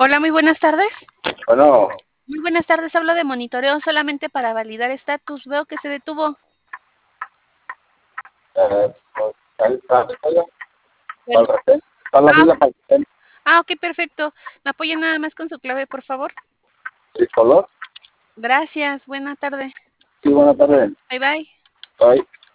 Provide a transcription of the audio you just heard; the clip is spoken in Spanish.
Hola, muy buenas tardes. Bueno, Muy buenas tardes, hablo de monitoreo solamente para validar estatus. Veo que se detuvo. pues, ahí está, oiga, para Bueno, el retén, está la ah, fila para el retén, ok, perfecto. ¿Me apoya nada más con su clave, por favor? tricolor. Gracias, buena tarde. Sí, buena tarde. Bye bye. Bye.